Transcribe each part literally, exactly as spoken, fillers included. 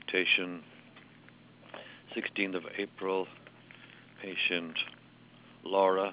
Mutation, sixteenth of April. Patient Laura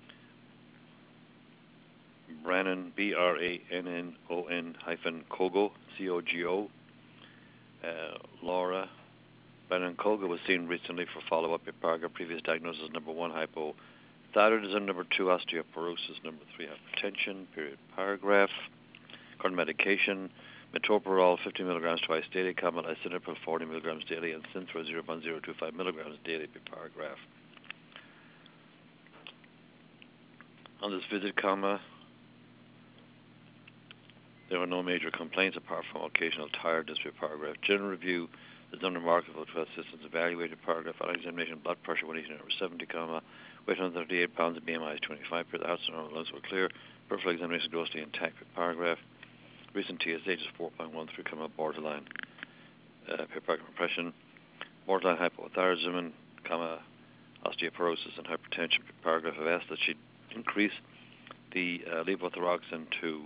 Brannon, B R A N N O N hyphen Kogo, C O G O. Uh, Laura Brannon Kogo was seen recently for follow-up paragraph. Previous diagnosis number one, hypothyroidism, number two, osteoporosis, number three, hypertension, period, paragraph. Current medication, metoprolol fifty milligrams twice daily, comma, lisinopril forty milligrams daily, and Synthro zero point zero two five milligrams daily per paragraph. On this visit, comma, there were no major complaints apart from occasional tiredness per paragraph. General review is unremarkable to assistance evaluated paragraph. On examination, blood pressure one eighteen over seventy, comma, weight one hundred thirty-eight pounds, and B M I is twenty-five. The hearts and normal lungs were clear. Peripheral examination grossly intact per paragraph. Recent T S H is four point one three, comma, borderline uh, per paragraph impression. Borderline hypothyroidism, comma, osteoporosis, and hypertension per paragraph. I've asked that she increase the uh, levothyroxine to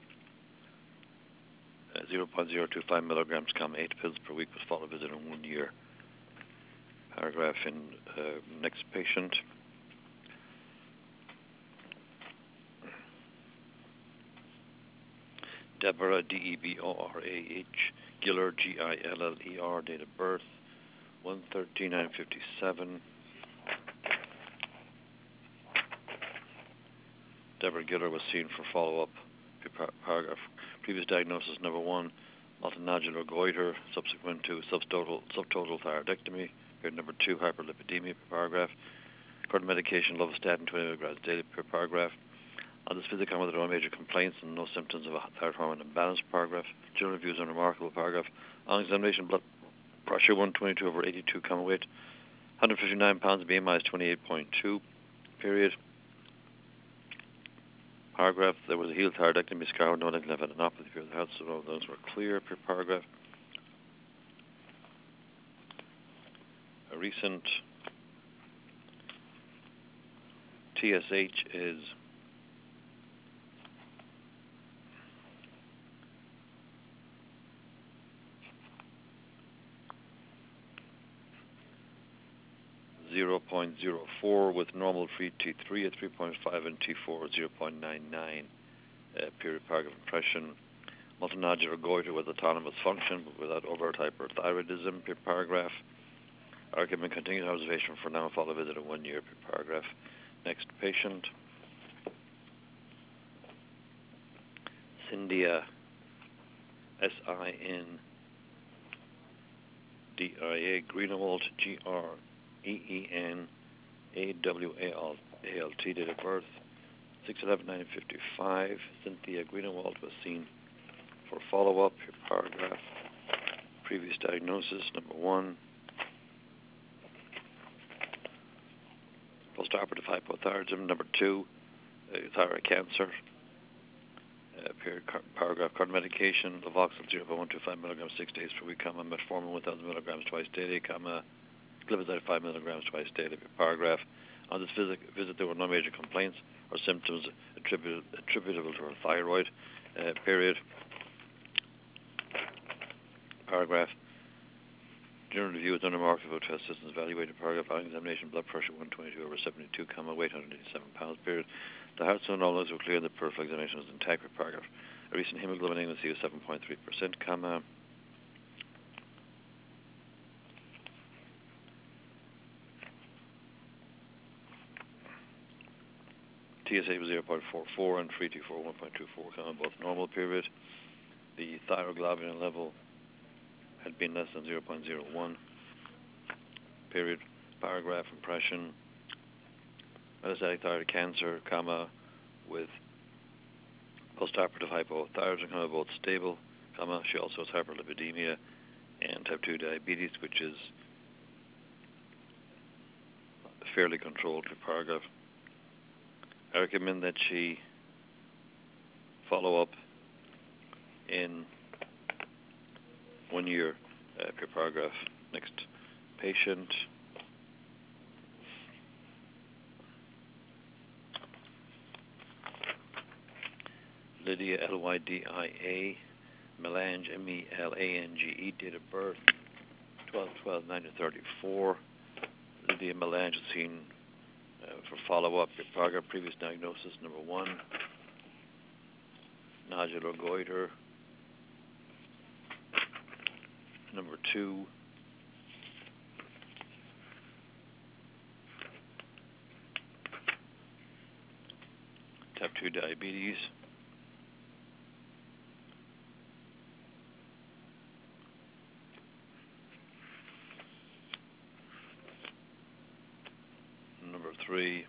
uh, zero point zero two five milligrams, comma, eight pills per week was followed visit in one year. Paragraph in uh, next patient. Deborah, D E B O R A H, Giller, G I L L E R, date of birth, one thirteen nine fifty-seven. Deborah Giller was seen for follow-up paragraph. Previous diagnosis, number one, multinodular goiter, subsequent to subtotal, subtotal thyroidectomy. Period number two, hyperlipidemia per paragraph. Current medication, lovastatin, twenty milligrams daily per paragraph. On this visit, comment there are no major complaints and no symptoms of a thyroid hormone imbalance paragraph. General reviews unremarkable paragraph. On examination, blood pressure one twenty-two over eighty-two, comma, weight one hundred fifty-nine pounds, B M I is twenty-eight point two, period. Paragraph, there was a healed thyroidectomy scar, no lymphadenopathy, period. The health of all those were clear, per paragraph. A recent T S H is zero point zero four with normal free T three at three point five and T four at zero point nine nine, uh, period, paragraph impression. Multinodular goiter with autonomous function but without overt hyperthyroidism, per paragraph. Argument continued observation for now, follow visit in one year, per paragraph. Next patient. Cyndia, S I N D I A, Greenewalt, G R E E N A W A L T, date of birth, six eleven nineteen fifty-five. Cynthia Greenewalt was seen for follow-up, per paragraph. Previous diagnosis, number one, postoperative hypothyroidism, number two, uh, thyroid cancer, uh, period, car- paragraph, current medication, Levoxel zero point one two five milligrams six days per week, comma, metformin one thousand milligrams twice daily, comma, glivazide five milligrams twice daily, per paragraph. On this visit, visit there were no major complaints or symptoms attributable, attributable to her thyroid, uh, period. Paragraph. General review is unremarkable to assistance evaluated paragraph. On examination, blood pressure one twenty-two over seventy-two, comma, weight one hundred eighty-seven pounds, period. The heart and all lungs were clear and the peripheral examination was intact, per paragraph. A recent hemoglobin A one C was seven point three percent, comma. T S H was zero point four four and free T four one point two four, comma, both normal, period. The thyroglobulin level had been less than zero point zero one, period. Paragraph impression. Metastatic thyroid cancer, comma, with postoperative hypothyroidism, comma, both stable, comma. She also has hyperlipidemia and type two diabetes, which is fairly controlled, per paragraph. I recommend that she follow up in one year, uh, per paragraph. Next patient. Lydia, L Y D I A, Melange, M E L A N G E, date of birth, twelve twelve nineteen thirty-four, Lydia Melange was seen uh, for follow-up. Paragraph previous diagnosis, number one, nodular goiter. Number two, type two diabetes. Number three,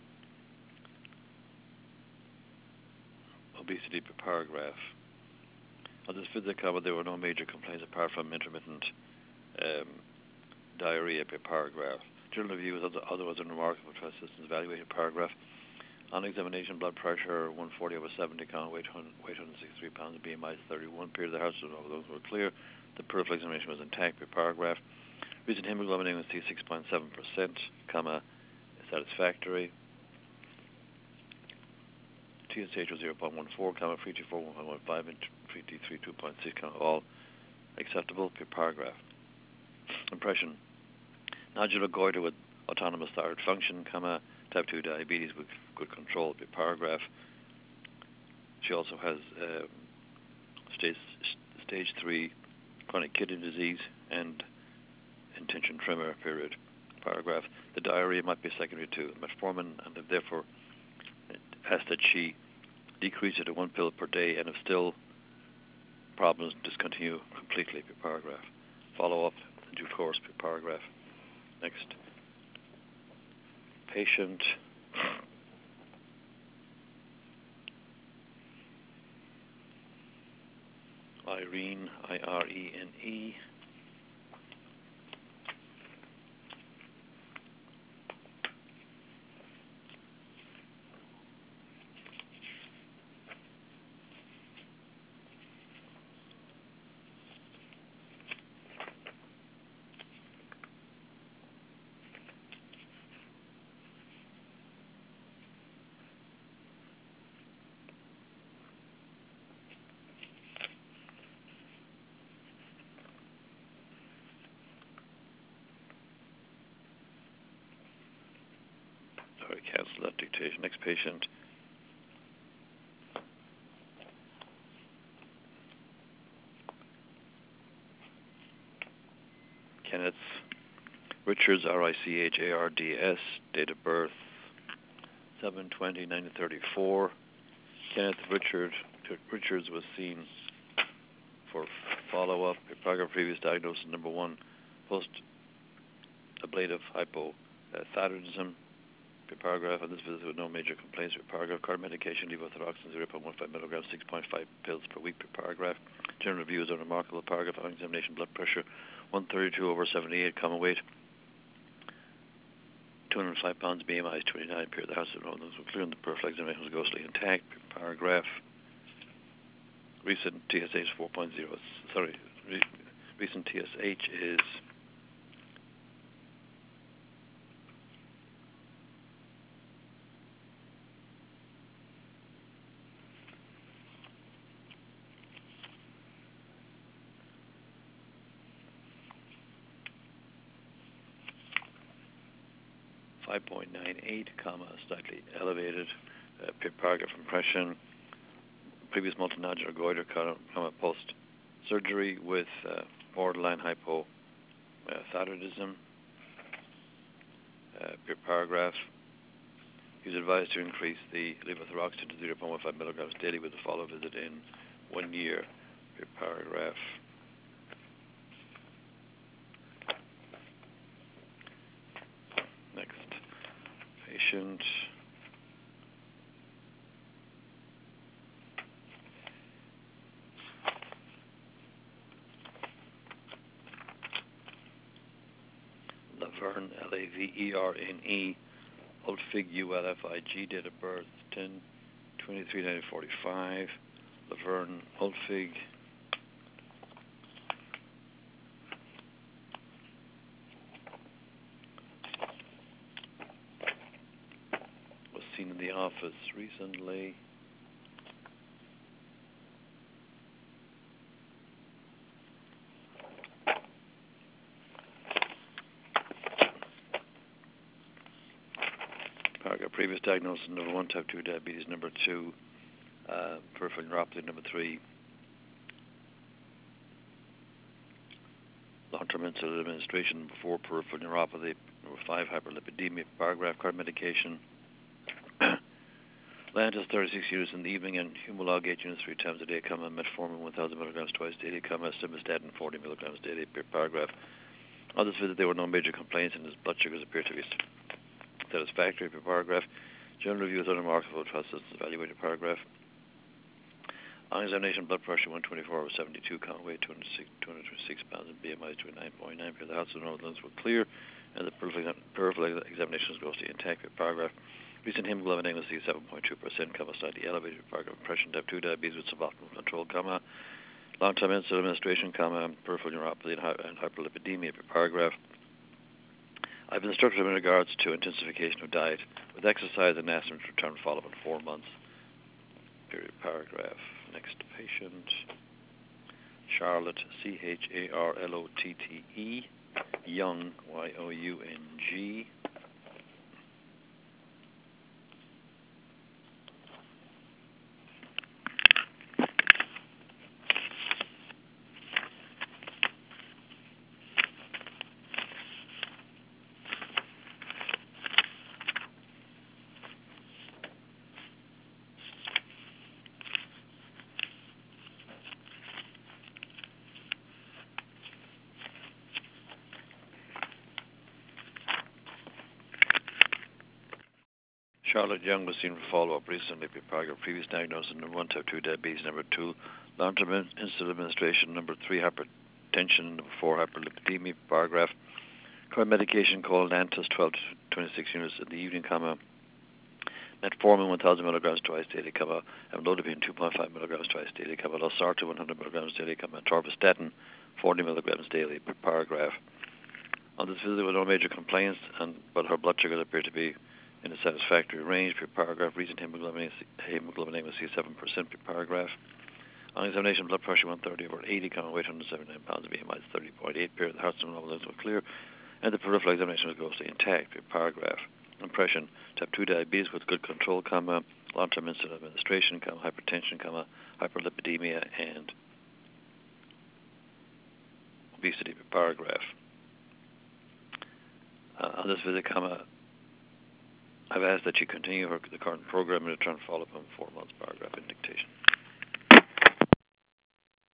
obesity per paragraph. On this visit, there were no major complaints apart from intermittent um, diarrhea per paragraph. General review was otherwise unremarkable for assistance evaluated paragraph. On examination, blood pressure one forty over seventy, count, weight, weight one hundred sixty-three pounds, B M I thirty-one, period of the heart, so all those were clear. The peripheral examination was intact per paragraph. Recent hemoglobin A one C six point seven percent, comma, satisfactory. T S H was zero point one four, comma, free T four one point one five, and free T three two point six, comma, all acceptable per paragraph. Impression: nodular goiter with autonomous thyroid function, comma, type two diabetes with good control per paragraph. She also has um, stage stage three chronic kidney disease and intention tremor, period. Paragraph. The diarrhea might be secondary to metformin, and if therefore asked that she decrease it to one pill per day, and if still problems, discontinue completely per paragraph. Follow up in due course per paragraph. Next. Patient. Irene, I R E N E. Sorry, cancel that dictation. Next patient. Kenneth Richards, R I C H A R D S, date of birth seven twenty nineteen thirty-four. Kenneth Richard, Richards was seen for follow-up. Paragraph previous diagnosis, number one, post-ablative hypothyroidism. Paragraph, on this visit with no major complaints. Paragraph, current medication, levothyroxine zero point one five milligrams, six point five pills per week. Per paragraph, general review is unremarkable. Paragraph, on examination, blood pressure one thirty-two over seventy-eight, common weight two hundred five pounds, B M I is twenty-nine, period. The house of those were clear, and the peripheral examination was ghostly intact. Per paragraph, recent T S H four point oh, sorry, re, recent T S H is five point nine eight, comma, slightly elevated. Uh, per paragraph impression, previous multinodular goiter, comma, post-surgery with uh, borderline hypothyroidism. Uh, per paragraph, he was advised to increase the levothyroxine to zero point one five milligrams daily with a follow-up visit in one year. Per paragraph. Next patient. Laverne, L A V E R N E, Ulfig, U L F I G, date of birth ten twenty-three nineteen forty-five. Laverne Ulfig. Was seen in the office recently. previous diagnosis, number one, type two diabetes, number two, uh, peripheral neuropathy, number three, long-term insulin administration, number four, peripheral neuropathy, number five, hyperlipidemia, paragraph, current medication, Lantus thirty-six units in the evening and Humalog eight units three times a day, comma, metformin one thousand milligrams twice daily, comma, simvastatin forty milligrams daily per paragraph. On this visit, there were no major complaints and his blood sugars appeared to be satisfactory per paragraph. General review is unremarkable, trust systems evaluated paragraph. On examination, blood pressure one twenty-four over seventy-two, count weight two hundred twenty-six pounds, and B M I twenty-nine point nine. The hearts and lungs were clear, and the peripheral examination was grossly intact per paragraph. Recent hemoglobin A one C seven point two percent, comma, slightly elevated paragraph. Impression type two diabetes with suboptimal control, comma, long-term insulin administration, comma, peripheral neuropathy and, hy and hyperlipidemia per paragraph. I've been instructed in regards to intensification of diet with exercise and asked him to return follow-up in four months. Period. Paragraph. Next patient. Charlotte, C H A R L O T T E, Young, Y O U N G. Charlotte Young was seen for follow-up recently per paragraph. Previous diagnosis, number one, type two diabetes, number two, long-term insulin administration, number three, hypertension, number four, hyperlipidemia per paragraph. Current medication called Lantus twelve to twenty-six units in the evening, comma, metformin one thousand milligrams twice daily, comma, amlodipine two point five milligrams twice daily, comma, losartan one hundred milligrams daily, comma, atorvastatin forty milligrams daily per paragraph. On this visit, there were no major complaints, and but her blood sugars appear to be in a satisfactory range per paragraph. Recent hemoglobin hemoglobin A one C seven percent per paragraph. On examination, blood pressure one thirty over eighty, comma, weight one hundred seventy-nine pounds, B M I thirty point eight. Period. The hearts and lungs were clear, and the peripheral examination was grossly intact per paragraph. Impression: type two diabetes with good control, comma, long-term insulin administration, comma, hypertension, comma, hyperlipidemia, and obesity per paragraph. Uh, on this visit, comma, I've asked that you continue her, the current program and return follow-up in four months, paragraph in dictation.